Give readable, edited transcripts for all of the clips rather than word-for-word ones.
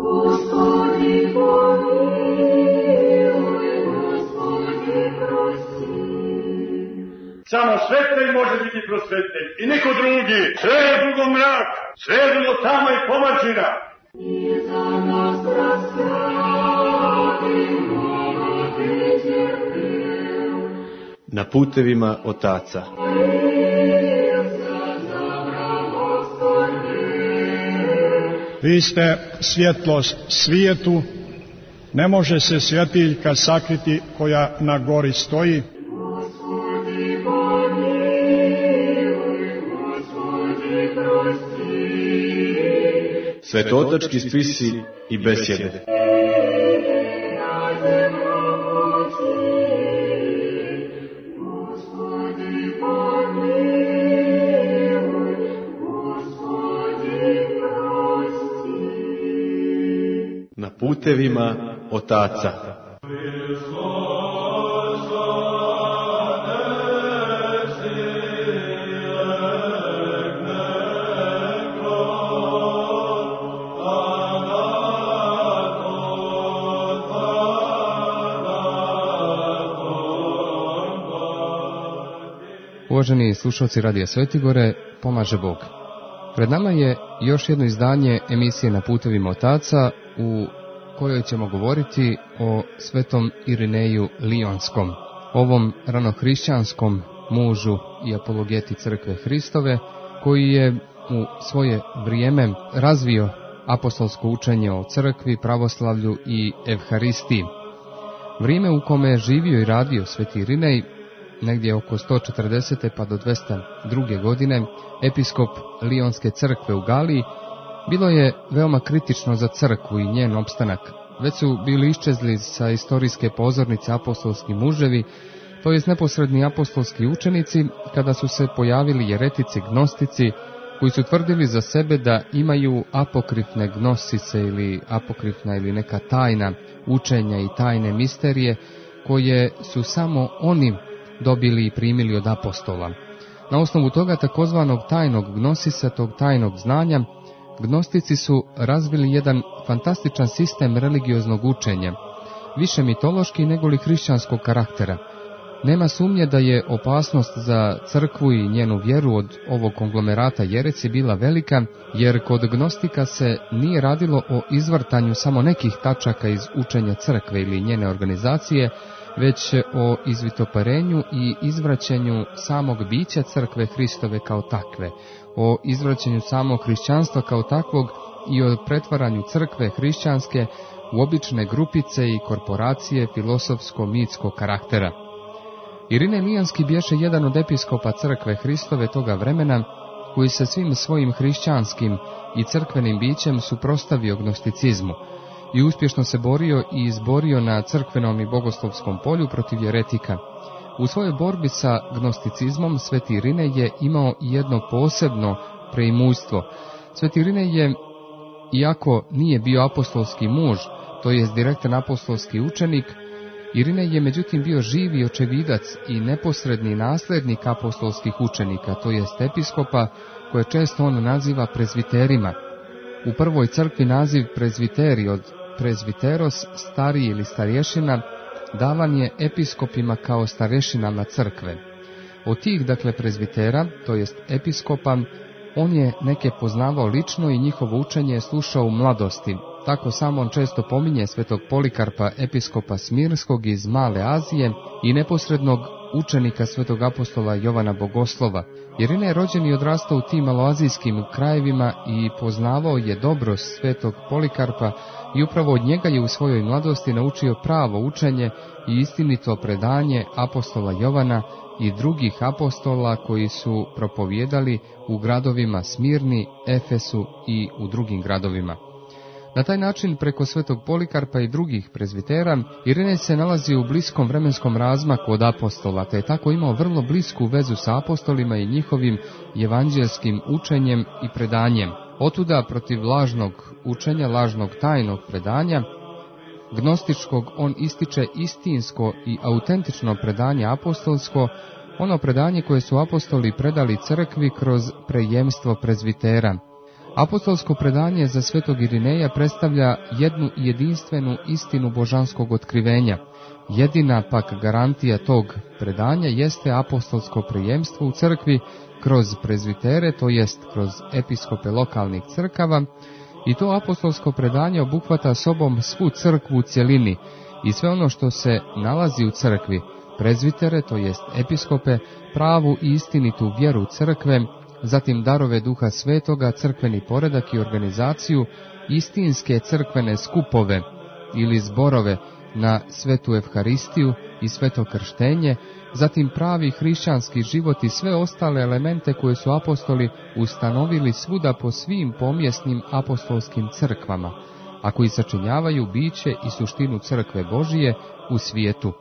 Samo svetitelj može biti prosvetitelj i niko drugi. Sve je drugo mrak, sve je drugo tama i pomačina. Na putevima Otaca. Vi ste svjetlost svijetu, ne može se svjetiljka sakriti koja na gori stoji. Svetotački spisi i besjede. Na putevima Otaca. Uvaženi slušalci Radija Svetigore, pomaže Bog. Pred nama je još jedno izdanje emisije Na putevima Otaca u kojoj ćemo govoriti o svetom Irineju Lionskom, ovom ranohrišćanskom mužu i apologeti Crkve Hristove, koji je u svoje vrijeme razvio apostolsko učenje o crkvi, pravoslavlju i evharistiji. Vrijeme u kome je živio i radio sveti Irinej, negdje oko 140. pa do 202. godine, episkop Lionske crkve u Galiji, bilo je veoma kritično za crkvu i njen opstanak. Već su bili iščezli sa istorijske pozornice apostolski muževi, to jest neposredni apostolski učenici, kada su se pojavili jeretici gnostici, koji su tvrdili za sebe da imaju apokrifne gnosice ili apokrifna ili neka tajna učenja i tajne misterije, koje su samo oni dobili i primili od apostola. Na osnovu toga takozvanog tajnog gnosisa, tog tajnog znanja, gnostici su razvili jedan fantastičan sistem religioznog učenja, više mitološki nego li hrišćanskog karaktera. Nema sumnje da je opasnost za crkvu i njenu vjeru od ovog konglomerata jereci bila velika, jer kod gnostika se nije radilo o izvrtanju samo nekih tačaka iz učenja crkve ili njene organizacije, već o izvitoparenju i izvraćanju samog bića crkve Hristove kao takve, o izvraćanju samog hrišćanstva kao takvog i o pretvaranju crkve hrišćanske u obične grupice i korporacije filosofsko-mitskog karaktera. Irinej Lijonski bješe jedan od episkopa crkve Hristove toga vremena, koji se svim svojim hrišćanskim i crkvenim bićem suprotstavio gnosticizmu i uspješno se borio i izborio na crkvenom i bogoslovskom polju protiv jeretika. U svojoj borbi sa gnosticizmom sveti Irinej je imao jedno posebno preimujstvo. Sveti Irinej je, iako nije bio apostolski muž, to jest direktan apostolski učenik, Irinej je međutim bio živi očevidac i neposredni nasljednik apostolskih učenika, to jest episkopa, koje često on naziva prezviterima. U prvoj crkvi naziv prezviteri od prezviteros, stariji ili starješina, davan je episkopima kao starješinama crkve. Od tih, dakle, prezvitera, to jest episkopa, on je neke poznavao lično i njihovo učenje je slušao u mladosti. Tako samo on često pominje svetog Polikarpa, episkopa Smirskog iz Male Azije i neposrednog učenika svetog apostola Jovana Bogoslova. Irinej je rođen i odrastao u tim maloazijskim krajevima i poznavao je dobro svetog Polikarpa i upravo od njega je u svojoj mladosti naučio pravo učenje i istinito predanje apostola Jovana i drugih apostola koji su propovijedali u gradovima Smirni, Efesu i u drugim gradovima. Na taj način, preko svetog Polikarpa i drugih prezvitera, Irinej se nalazi u bliskom vremenskom razmaku od apostola, te je tako imao vrlo blisku vezu sa apostolima i njihovim evanđelskim učenjem i predanjem. Otuda, protiv lažnog učenja, lažnog tajnog predanja, gnostičkog, on ističe istinsko i autentično predanje apostolsko, ono predanje koje su apostoli predali crkvi kroz prejemstvo prezvitera. Apostolsko predanje za svetog Irineja predstavlja jednu jedinstvenu istinu božanskog otkrivenja. Jedina pak garantija tog predanja jeste apostolsko prijemstvo u crkvi kroz prezbitere, to jest kroz episkope lokalnih crkava, i to apostolsko predanje obuhvata sobom svu crkvu u cjelini i sve ono što se nalazi u crkvi, prezbitere, to jest episkope, pravu i istinitu vjeru crkve, zatim darove Duha Svetoga, crkveni poredak i organizaciju, istinske crkvene skupove ili zborove na svetu Evharistiju i sveto krštenje, zatim pravi hrišćanski život i sve ostale elemente koje su apostoli ustanovili svuda po svim pomjesnim apostolskim crkvama, a koji sačinjavaju biće i suštinu crkve Božije u svijetu.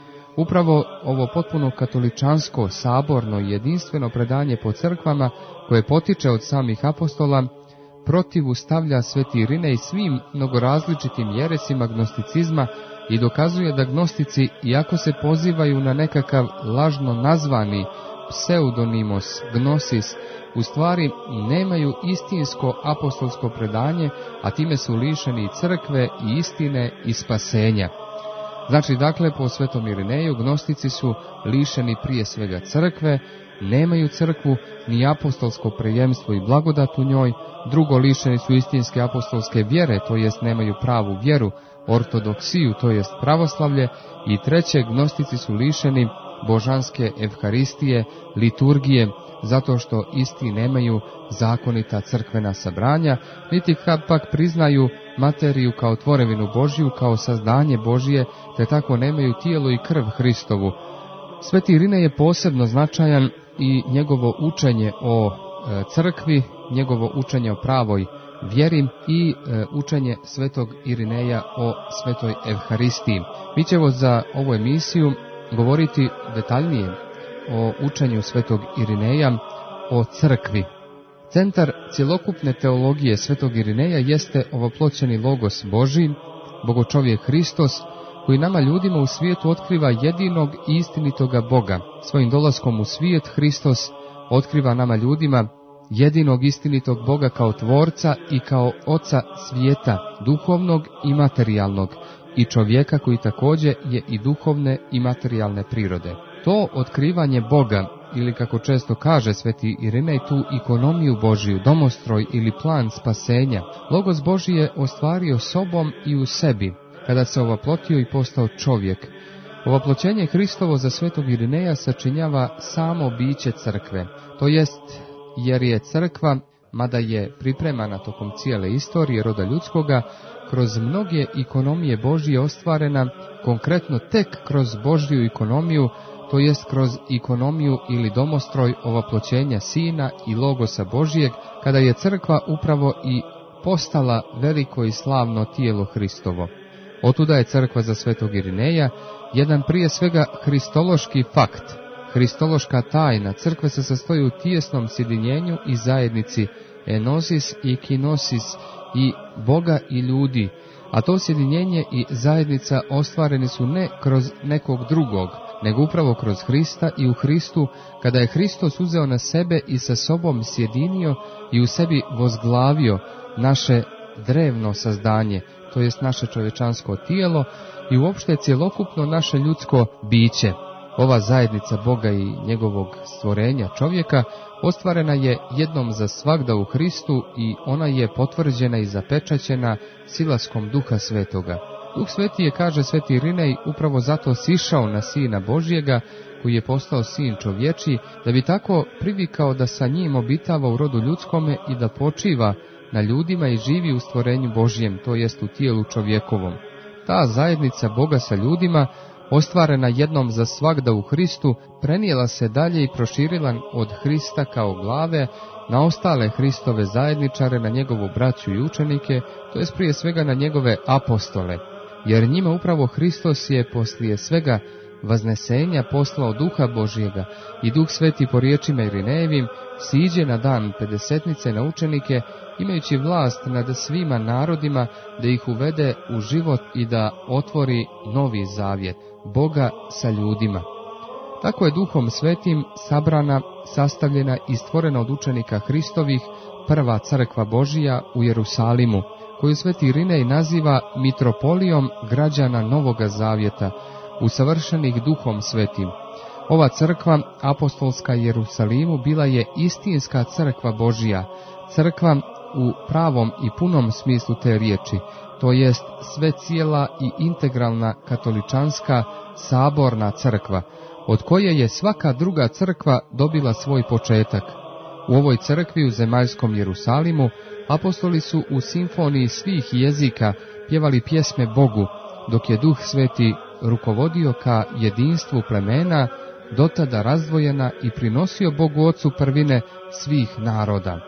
Upravo ovo potpuno katoličansko, saborno i jedinstveno predanje po crkvama, koje potiče od samih apostola, protivu stavlja sveti Irinej svim mnogorazličitim jeresima gnosticizma i dokazuje da gnostici, iako se pozivaju na nekakav lažno nazvani pseudonimos gnosis, u stvari nemaju istinsko apostolsko predanje, a time su lišeni crkve i istine i spasenja. Znači, dakle, po svetom Irineju gnostici su lišeni prije svega crkve, nemaju crkvu ni apostolsko prijemstvo i blagodat u njoj, drugo, lišeni su istinske apostolske vjere, to jest nemaju pravu vjeru, ortodoksiju, to jest pravoslavlje, i treće, gnostici su lišeni božanske evharistije, liturgije, zato što isti nemaju zakonita crkvena sabranja, niti pak priznaju materiju kao tvorevinu Božju, kao sazdanje Božije, te tako nemaju tijelo i krv Hristovu. Sveti Irinej je posebno značajan i njegovo učenje o crkvi, njegovo učenje o pravoj vjeri i učenje svetog Irineja o svetoj Evharistiji. Mi ćemo za ovu emisiju govoriti detaljnije o učenju svetog Irineja o crkvi. Centar cjelokupne teologije svetog Irineja jeste ovoploćeni Logos Božji, Bogočovjek Hristos, koji nama ljudima u svijetu otkriva jedinog i istinitoga Boga. Svojim dolaskom u svijet Hristos otkriva nama ljudima jedinog istinitog Boga kao tvorca i kao oca svijeta, duhovnog i materijalnog, i čovjeka koji također je i duhovne i materijalne prirode. To otkrivanje Boga, ili kako često kaže sveti Irinej, tu ikonomiju Božiju, domostroj ili plan spasenja, Logos Božji je ostvario sobom i u sebi, kada se ovoplotio i postao čovjek. Ovoploćenje Hristovo za svetog Irineja sačinjava samo biće crkve, to jest jer je crkva, mada je pripremana tokom cijele istorije roda ljudskoga, kroz mnoge ikonomije Božije ostvarena, konkretno tek kroz Božju ikonomiju, to jest kroz ikonomiju ili domostroj ovoploćenja Sina i Logosa Božijeg, kada je crkva upravo i postala veliko i slavno tijelo Hristovo. Otuda je crkva za svetog Irineja jedan prije svega hristološki fakt, hristološka tajna. Crkva se sastoji u tijesnom sjedinjenju i zajednici enosis i kinosis i Boga i ljudi, a to sjedinjenje i zajednica ostvareni su ne kroz nekog drugog, nego upravo kroz Hrista i u Hristu, kada je Hristos uzeo na sebe i sa sobom sjedinio i u sebi vozglavio naše drevno sazdanje, to jest naše čovječansko tijelo i uopšte cjelokupno naše ljudsko biće. Ova zajednica Boga i njegovog stvorenja čovjeka ostvarena je jednom za svagda u Hristu i ona je potvrđena i zapečaćena silaskom Duha Svetoga. Duh Sveti je, kaže sveti Irinej, upravo zato sišao na Sina Božjega, koji je postao sin čovječiji, da bi tako privikao da sa njim obitava u rodu ljudskome i da počiva na ljudima i živi u stvorenju Božjem, to jest u tijelu čovjekovom. Ta zajednica Boga sa ljudima, ostvarena jednom za svagda u Hristu, prenijela se dalje i proširila od Hrista kao glave na ostale Hristove zajedničare, na njegovu braću i učenike, to jest prije svega na njegove apostole, jer njima upravo Hristos je poslije svega vaznesenja poslao Duha Božjega i Duh Sveti po riječima Irinejevim siđe na dan pedesetnice na učenike, imajući vlast nad svima narodima, da ih uvede u život i da otvori novi zavjet Boga sa ljudima. Tako je Duhom Svetim sabrana, sastavljena i stvorena od učenika Hristovih prva crkva Božija u Jerusalimu, koju sveti Irinej naziva mitropolijom građana Novoga Zavjeta, usavršenih Duhom Svetim. Ova crkva apostolska Jerusalimu bila je istinska crkva Božija, crkva u pravom i punom smislu te riječi, to jest sve cijela i integralna katoličanska saborna crkva, od koje je svaka druga crkva dobila svoj početak. U ovoj crkvi u zemaljskom Jerusalimu apostoli su u simfoniji svih jezika pjevali pjesme Bogu, dok je Duh Sveti rukovodio ka jedinstvu plemena, dotada razdvojena, i prinosio Bogu Ocu prvine svih naroda.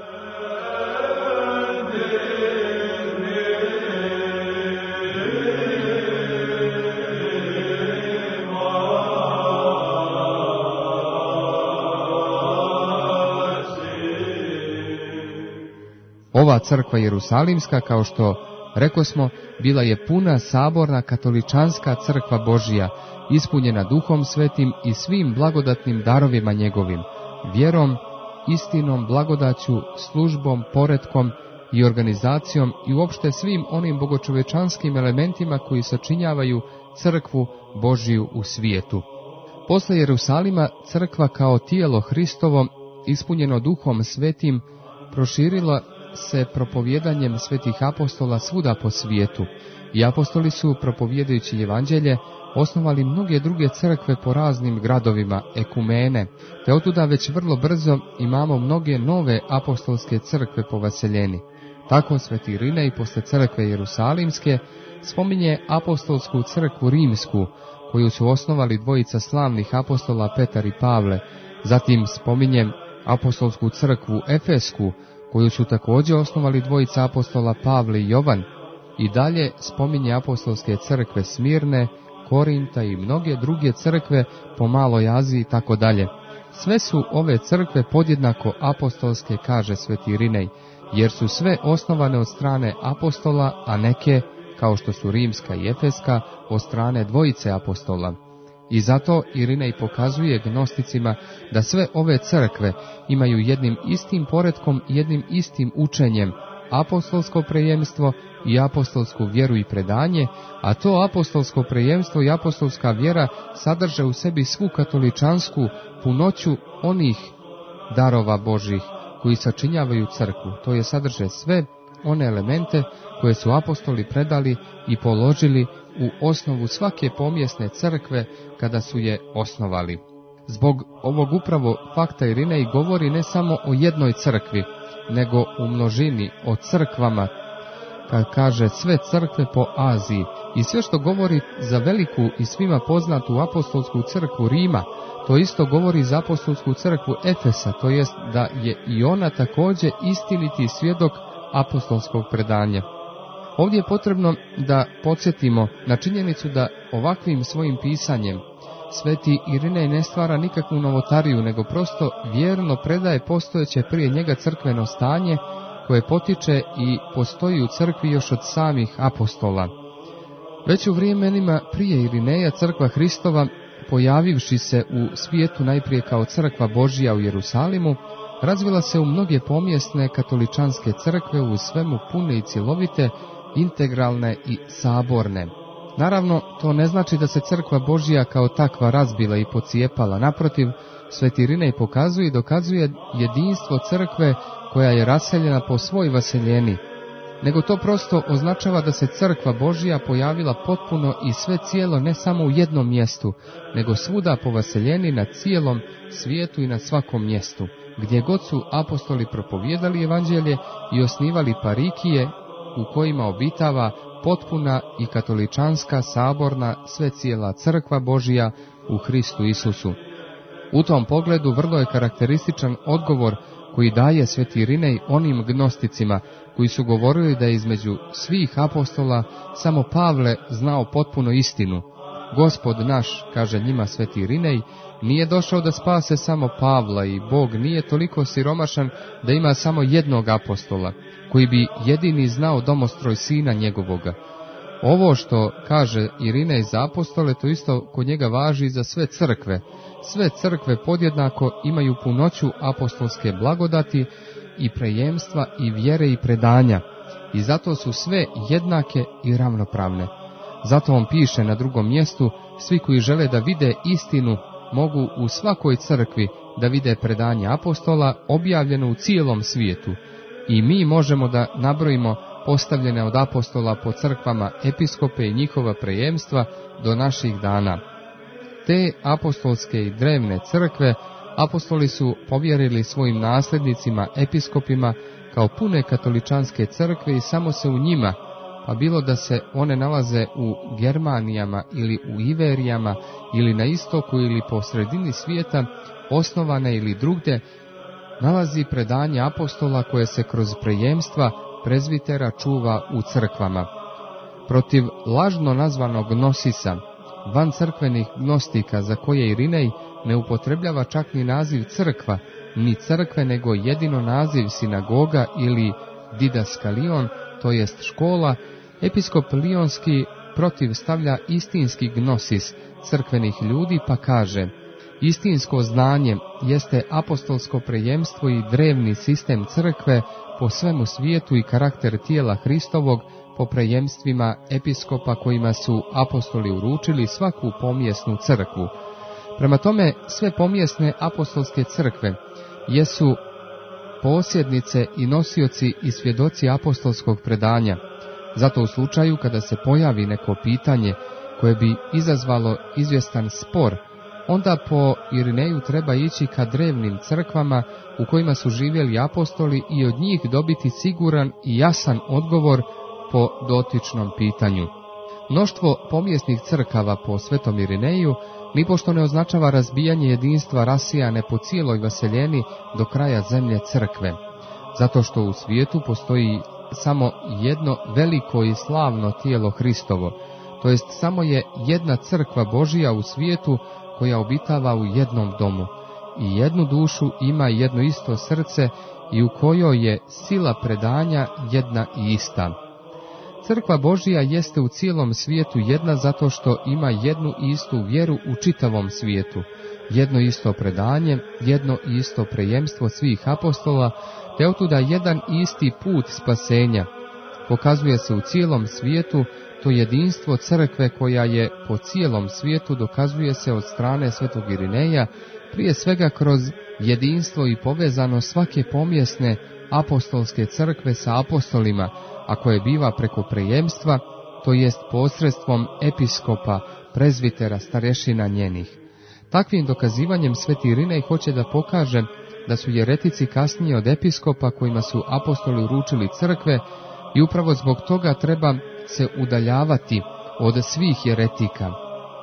Ova crkva Jerusalimska, kao što rekosmo, bila je puna saborna katoličanska crkva Božija, ispunjena Duhom Svetim i svim blagodatnim darovima njegovim, vjerom, istinom, blagodaću, službom, poretkom i organizacijom i uopšte svim onim bogočovečanskim elementima koji sačinjavaju crkvu Božiju u svijetu. Posle Jerusalima crkva kao tijelo Hristovo, ispunjeno Duhom Svetim, proširila se propovjedanjem svetih apostola svuda po svijetu, i apostoli su, propovjedajući evanđelje, osnovali mnoge druge crkve po raznim gradovima, ekumene, te otuda već vrlo brzo imamo mnoge nove apostolske crkve po vaseljeni. Tako sveti Irinej posle crkve Jerusalimske spominje apostolsku crkvu rimsku, koju su osnovali dvojica slavnih apostola Petar i Pavle, zatim spominje apostolsku crkvu efesku, koju su također osnovali dvojica apostola Pavle i Jovan, i dalje spominje apostolske crkve Smirne, Korinta i mnoge druge crkve po Maloj Aziji i tako dalje. Sve su ove crkve podjednako apostolske, kaže sveti Irinej, jer su sve osnovane od strane apostola, a neke, kao što su rimska i efeska, od strane dvojice apostola. I zato Irinej pokazuje gnosticima da sve ove crkve imaju jednim istim poretkom i jednim istim učenjem, apostolsko prejemstvo i apostolsku vjeru i predanje, a to apostolsko prejemstvo i apostolska vjera sadrže u sebi svu katoličansku punoću onih darova Božih koji sačinjavaju crkvu, to je sadrže sve one elemente koje su apostoli predali i položili u osnovu svake pomjesne crkve kada su je osnovali. Zbog ovog upravo fakta Irinej govori ne samo o jednoj crkvi, nego u množini, o crkvama, kad kaže sve crkve po Aziji, i sve što govori za veliku i svima poznatu apostolsku crkvu Rima, to isto govori za apostolsku crkvu Efesa, to jest da je i ona također istiniti svjedok apostolskog predanja. Ovdje je potrebno da podsjetimo na činjenicu da ovakvim svojim pisanjem sveti Irinej ne stvara nikakvu novotariju, nego prosto vjerno predaje postojeće prije njega crkveno stanje koje potiče i postoji u crkvi još od samih apostola. Već u vremenima prije Irineja crkva Hristova, pojavivši se u svijetu najprije kao crkva Božija u Jerusalimu, razvila se u mnoge pomjesne katoličanske crkve u svemu pune i cjelovite, integralne i saborne. Naravno, to ne znači da se crkva Božija kao takva razbila i pocijepala. Naprotiv, sveti Irinej pokazuje i dokazuje jedinstvo crkve koja je raseljena po svoj vaseljeni, nego to prosto označava da se crkva Božija pojavila potpuno i sve cijelo ne samo u jednom mjestu, nego svuda po vaseljeni na cijelom svijetu i na svakom mjestu, gdje god su apostoli propovijedali evanđelje i osnivali parikije u kojima obitava potpuna i katoličanska, saborna, sve cijela crkva Božija u Hristu Isusu. U tom pogledu vrlo je karakterističan odgovor koji daje sveti Irinej onim gnosticima koji su govorili da je između svih apostola samo Pavle znao potpuno istinu. Gospod naš, kaže njima sveti Irinej, nije došao da spase samo Pavla i Bog nije toliko siromašan da ima samo jednog apostola, koji bi jedini znao domostroj sina njegovoga. Ovo što kaže Irinej za apostole, to isto kod njega važi za sve crkve. Sve crkve podjednako imaju punoću apostolske blagodati i prejemstva i vjere i predanja, i zato su sve jednake i ravnopravne. Zato on piše na drugom mjestu: svi koji žele da vide istinu mogu u svakoj crkvi da vide predanje apostola objavljeno u cijelom svijetu. I mi možemo da nabrojimo postavljene od apostola po crkvama episkope i njihova prejemstva do naših dana. Te apostolske i drevne crkve apostoli su povjerili svojim nasljednicima episkopima kao pune katoličanske crkve i samo se u njima, pa bilo da se one nalaze u Germanijama ili u Iverijama ili na istoku ili po sredini svijeta, osnovane ili drugdje, nalazi predanje apostola koje se kroz prejemstva prezbitera čuva u crkvama. Protiv lažno nazvanog gnosisa, van crkvenih gnostika za koje Irinej ne upotrebljava čak ni naziv crkva, ni crkve, nego jedino naziv sinagoga ili didaskalion, to jest škola, episkop Lionski protiv stavlja istinski gnosis crkvenih ljudi pa kaže: istinsko znanje jeste apostolsko prejemstvo i drevni sistem crkve po svemu svijetu i karakter tijela Hristovog po prejemstvima episkopa kojima su apostoli uručili svaku pomjesnu crkvu. Prema tome, sve pomjesne apostolske crkve jesu posjednice i nosioci i svjedoci apostolskog predanja. Zato u slučaju kada se pojavi neko pitanje koje bi izazvalo izvjestan spor, onda po Irineju treba ići ka drevnim crkvama u kojima su živjeli apostoli i od njih dobiti siguran i jasan odgovor po dotičnom pitanju. Mnoštvo pomjesnih crkava po svetom Irineju nipošto ne označava razbijanje jedinstva rasijane po cijeloj vaseljeni do kraja zemlje crkve, zato što u svijetu postoji samo jedno veliko i slavno tijelo Hristovo, to jest samo je jedna crkva Božija u svijetu koja obitava u jednom domu i jednu dušu ima jedno isto srce i u kojoj je sila predanja jedna i ista. Crkva Božija jeste u cijelom svijetu jedna zato što ima jednu istu vjeru u čitavom svijetu, jedno isto predanje, jedno isto prejemstvo svih apostola, te otuda jedan isti put spasenja. Pokazuje se u cijelom svijetu to jedinstvo crkve koja je po cijelom svijetu, dokazuje se od strane svetog Irineja, prije svega kroz jedinstvo i povezano svake pomjesne apostolske crkve sa apostolima, a koje biva preko prejemstva, to jest posredstvom episkopa, prezbitera, starješina njenih. Takvim dokazivanjem sveti Irinej hoće da pokaže da su jeretici kasnije od episkopa kojima su apostoli uručili crkve i upravo zbog toga treba se udaljavati od svih jeretika.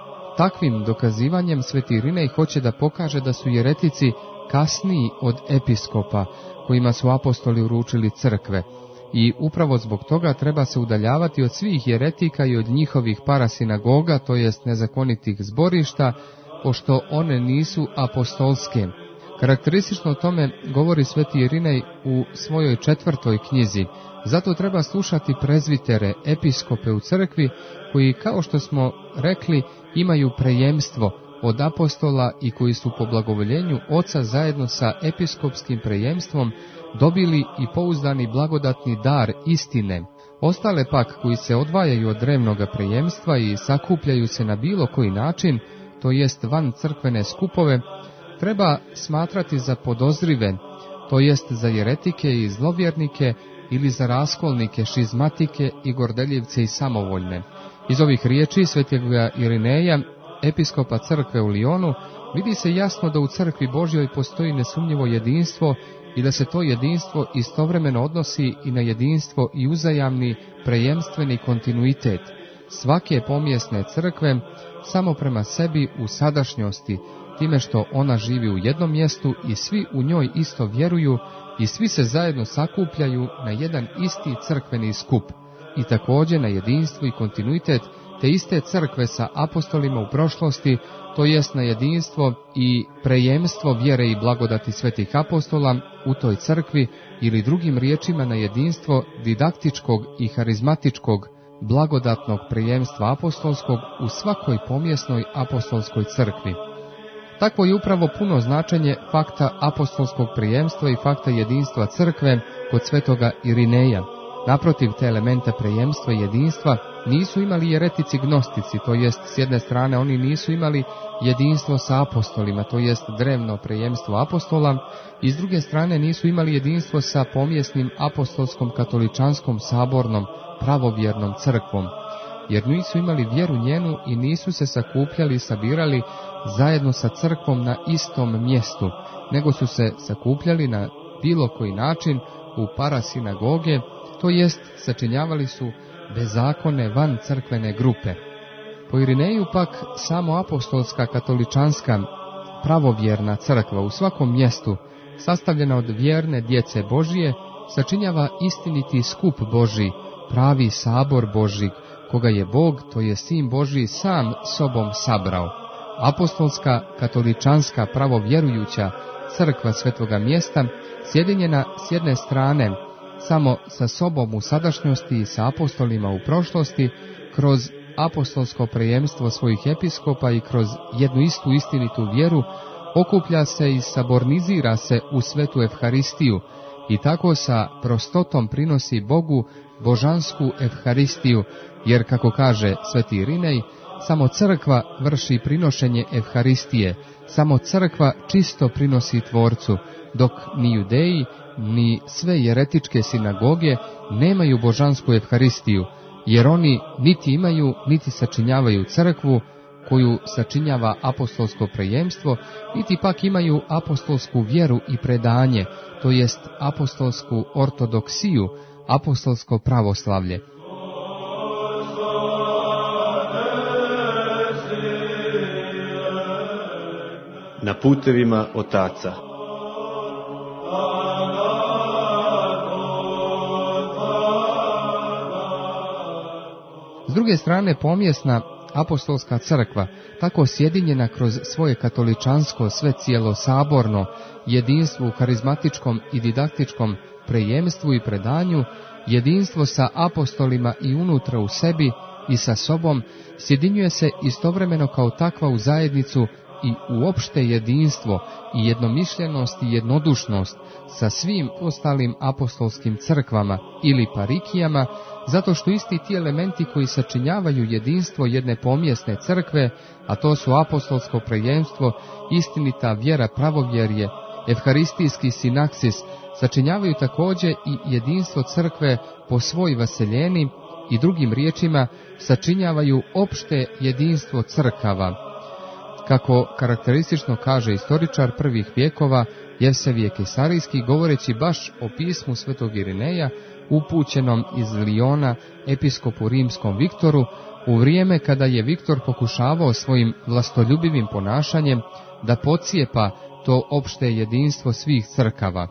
Takvim dokazivanjem sveti Irinej hoće da pokaže da su jeretici kasniji od episkopa kojima su apostoli uručili crkve i upravo zbog toga treba se udaljavati od svih jeretika i od njihovih parasinagoga, to jest nezakonitih zborišta, pošto one nisu apostolske. Karakteristično tome govori sveti Irinej u svojoj 4. knjizi. Zato treba slušati prezbitere, episkope u crkvi, koji, kao što smo rekli, imaju prejemstvo od apostola i koji su po blagovoljenju Oca zajedno sa episkopskim prejemstvom dobili i pouzdani blagodatni dar istine. Ostale pak koji se odvajaju od drevnoga prejemstva i sakupljaju se na bilo koji način, to jest van crkvene skupove, treba smatrati za podozrive, to jest za jeretike i zlovjernike ili za raskolnike, šizmatike i gordeljivce i samovoljne. Iz ovih riječi svetega Irineja, episkopa crkve u Lionu, vidi se jasno da u crkvi Božjoj postoji nesumnjivo jedinstvo i da se to jedinstvo istovremeno odnosi i na jedinstvo i uzajamni prejemstveni kontinuitet svake pomjesne crkve samo prema sebi u sadašnjosti, time što ona živi u jednom mjestu i svi u njoj isto vjeruju i svi se zajedno sakupljaju na jedan isti crkveni skup i također na jedinstvo i kontinuitet te iste crkve sa apostolima u prošlosti, to jest na jedinstvo i prejemstvo vjere i blagodati svetih apostola u toj crkvi ili drugim riječima na jedinstvo didaktičkog i harizmatičkog blagodatnog prejemstva apostolskog u svakoj pomjesnoj apostolskoj crkvi. Takvo je upravo puno značenje fakta apostolskog prijemstva i fakta jedinstva crkve kod svetoga Irineja. Naprotiv, te elemente prijemstva i jedinstva nisu imali jeretici gnostici, to jest s jedne strane oni nisu imali jedinstvo sa apostolima, to jest drevno prijemstvo apostola, i s druge strane nisu imali jedinstvo sa pomjesnim apostolskom katoličanskom sabornom pravovjernom crkvom, jer nisu imali vjeru njenu i nisu se sakupljali i sabirali zajedno sa crkvom na istom mjestu, nego su se sakupljali na bilo koji način u parasinagoge, to jest sačinjavali su bezakone van crkvene grupe. Po Irineju pak samo apostolska katoličanska pravovjerna crkva u svakom mjestu, sastavljena od vjerne djece Božije, sačinjava istiniti skup Božji, pravi sabor Božji, koga je Bog, to je Sin Božji, sam sobom sabrao. Apostolska katoličanska pravovjerujuća crkva svetoga mjesta, sjedinjena s jedne strane samo sa sobom u sadašnjosti i sa apostolima u prošlosti, kroz apostolsko prijemstvo svojih episkopa i kroz jednu istu istinitu vjeru, okuplja se i sabornizira se u svetu Evharistiju i tako sa prostotom prinosi Bogu božansku Evharistiju, jer kako kaže sveti Irinej, samo crkva vrši prinošenje Evharistije, samo crkva čisto prinosi Tvorcu, dok ni judeji, ni sve jeretičke sinagoge nemaju božansku Evharistiju, jer oni niti imaju, niti sačinjavaju crkvu, koju sačinjava apostolsko prijemstvo, niti pak imaju apostolsku vjeru i predanje, to jest apostolsku ortodoksiju, apostolsko pravoslavlje. Na putevima otaca. S druge strane, pomjesna apostolska crkva, tako sjedinjena kroz svoje katoličansko svecijelo saborno jedinstvo u karizmatičkom i didaktičkom prijemstvu i predanju, jedinstvo sa apostolima i unutra u sebi i sa sobom, sjedinjuje se istovremeno kao takva u zajednicu i uopšte jedinstvo i jednomišljenost i jednodušnost sa svim ostalim apostolskim crkvama ili parikijama, zato što isti ti elementi koji sačinjavaju jedinstvo jedne pomjesne crkve, a to su apostolsko prijemstvo, istinita vjera, pravovjerje, evharistijski sinaksis, sačinjavaju također i jedinstvo crkve po svoj vaseljeni i drugim riječima sačinjavaju opšte jedinstvo crkava. Kako karakteristično kaže istoričar prvih vjekova Jevsevije Kesarijski, govoreći baš o pismu svetog Irineja, upućenom iz Liona episkopu rimskom Viktoru, u vrijeme kada je Viktor pokušavao svojim vlastoljubivim ponašanjem da pocijepa to opšte jedinstvo svih crkava.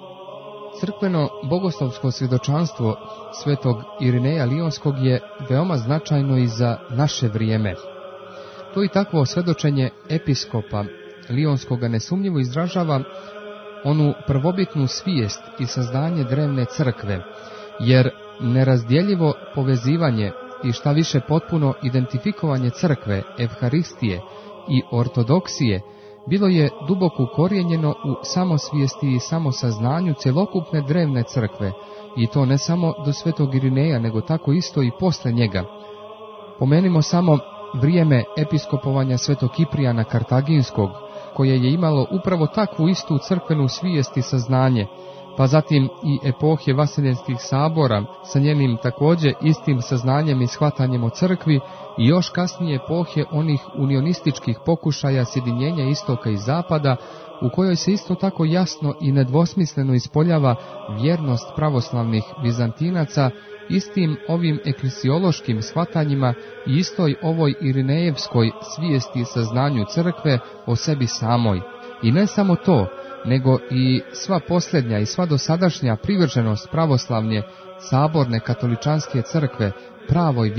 Crkveno bogoslovsko svjedočanstvo svetog Irineja Lionskog je veoma značajno i za naše vrijeme. To i takvo svjedočenje episkopa Lionskoga nesumnjivo izražava onu prvobitnu svijest i saznanje drevne crkve, jer nerazdjeljivo povezivanje i šta više potpuno identifikovanje crkve, evharistije i ortodoksije bilo je duboko ukorijenjeno u samosvijesti i samosaznanju cjelokupne drevne crkve, i to ne samo do svetog Irineja, nego tako isto i posle njega. Pomenimo samo vrijeme episkopovanja svetog Kiprijana Kartaginskog, koje je imalo upravo takvu istu crkvenu svijest i saznanje, pa zatim i epohe vaseljenskih sabora sa njenim također istim saznanjem i shvatanjem o crkvi, i još kasnije epohe onih unionističkih pokušaja sjedinjenja istoka i zapada, u kojoj se isto tako jasno i nedvosmisleno ispoljava vjernost pravoslavnih Vizantinaca istim ovim eklesiološkim shvatanjima i istoj ovoj irinejevskoj svijesti i saznanju crkve o sebi samoj. I ne samo to, nego i sva posljednja i sva dosadašnja privrženost pravoslavne saborne katoličanske crkve pravoj vjeri,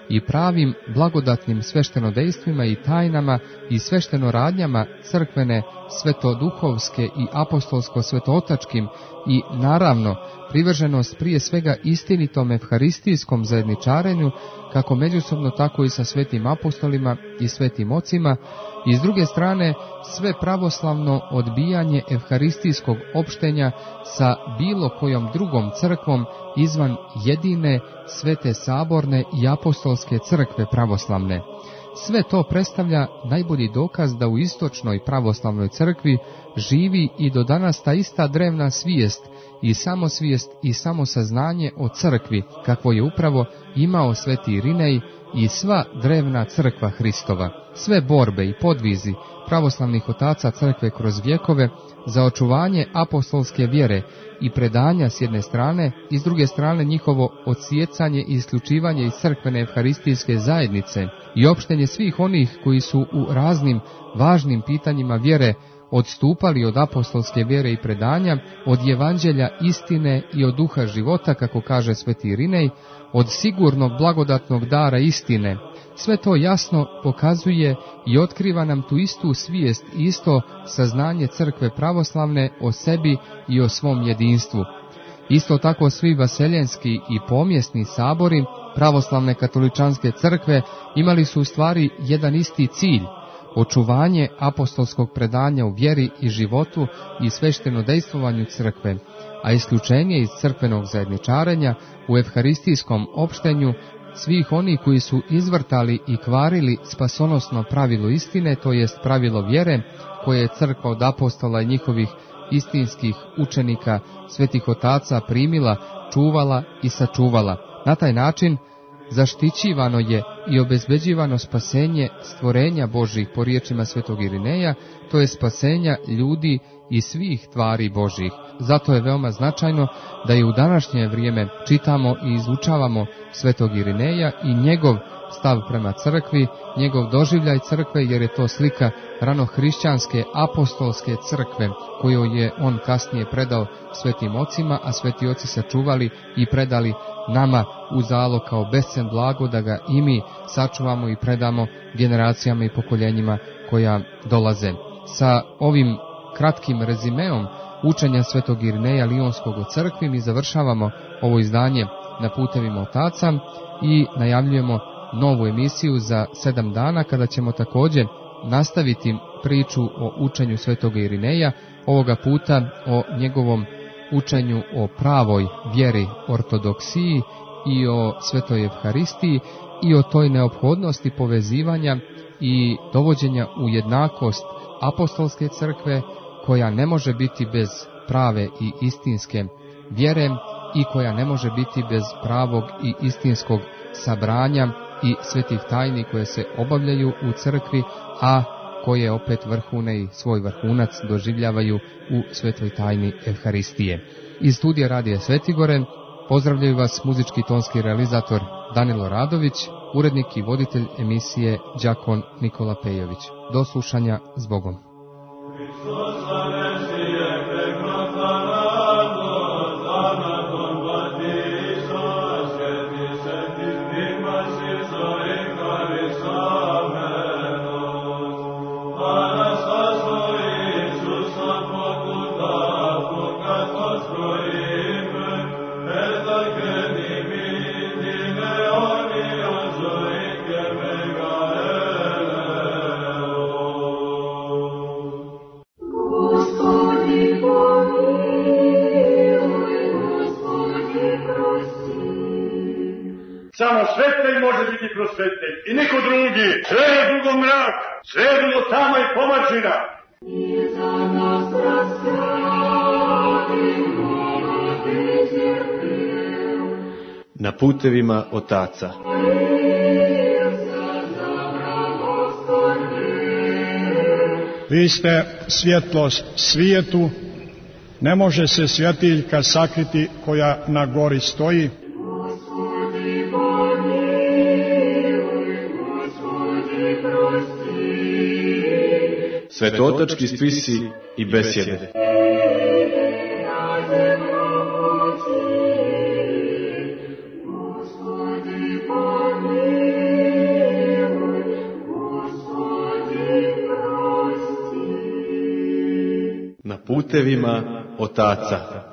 i pravim blagodatnim sveštenodejstvima i tajnama i sveštenoradnjama crkvene, svetoduhovske i apostolsko-svetootačkim i, naravno, privrženost prije svega istinitom evharistijskom zajedničarenju, kako međusobno tako i sa svetim apostolima i svetim ocima, i s druge strane sve pravoslavno odbijanje evharistijskog opštenja sa bilo kojom drugom crkvom izvan jedine svete saborne i apostolske crkve pravoslavne. Sve to predstavlja najbolji dokaz da u istočnoj pravoslavnoj crkvi živi i do danas ta ista drevna svijest i samosvijest i samosaznanje o crkvi, kakvo je upravo imao sveti Irinej i sva drevna crkva Hristova. Sve borbe i podvizi pravoslavnih otaca crkve kroz vjekove za očuvanje apostolske vjere i predanja s jedne strane i s druge strane njihovo odsjecanje i isključivanje iz crkvene evharistijske zajednice i opštenje svih onih koji su u raznim važnim pitanjima vjere odstupali od apostolske vjere i predanja, od evanđelja istine i od duha života, kako kaže sveti Irinej, od sigurnog blagodatnog dara istine. Sve to jasno pokazuje i otkriva nam tu istu svijest i isto saznanje crkve pravoslavne o sebi i o svom jedinstvu. Isto tako svi vaseljenski i pomjesni sabori pravoslavne katoličanske crkve imali su u stvari jedan isti cilj, očuvanje apostolskog predanja u vjeri i životu i sveštenodejstvovanju crkve, a isključenje iz crkvenog zajedničarenja u evharistijskom opštenju svih oni koji su izvrtali i kvarili spasonosno pravilo istine, to jest pravilo vjere, koje je crkva od apostola i njihovih istinskih učenika, svetih otaca primila, čuvala i sačuvala. Na taj način zaštićivano je i obezbeđivano spasenje stvorenja Božih po riječima svetog Irineja, to je spasenja ljudi i svih tvari Božih. Zato je veoma značajno da i u današnje vrijeme čitamo i izučavamo svetog Irineja i njegov stav prema crkvi, njegov doživljaj crkve, jer je to slika ranohrišćanske apostolske crkve koju je on kasnije predao svetim ocima, a sveti oci sačuvali i predali nama u zalog kao bescen blago da ga i mi sačuvamo i predamo generacijama i pokoljenjima koja dolaze. Sa ovim kratkim rezimeom učenja svetog Irineja Lionskog o crkvi mi završavamo ovo izdanje Na putevima otaca i najavljujemo novu emisiju za 7 dana kada ćemo također nastaviti priču o učenju svetog Irineja, ovoga puta o njegovom učenju o pravoj vjeri, ortodoksiji i o svetoj evharistiji i o toj neophodnosti povezivanja i dovođenja u jednakost apostolske crkve, koja ne može biti bez prave i istinske vjere i koja ne može biti bez pravog i istinskog sabranja i svetih tajni koje se obavljaju u crkvi, a koje opet vrhune i svoj vrhunac doživljavaju u svetoj tajni evharistije. Iz studija Radija Svetigore pozdravljaju vas muzički tonski realizator Danilo Radović, urednik i voditelj emisije đakon Nikola Pejović. Do slušanja, s Bogom. Samo svetitelj može biti prosvetitelj i niko drugi. Sve je drugo mrak, sve je drugo tama i pomačina. Na putevima otaca. Vi ste svjetlost svijetu, ne može se svjetiljka sakriti koja na gori stoji. Svetootački spisi i besjede. Господи, помилуй. putevima otaca.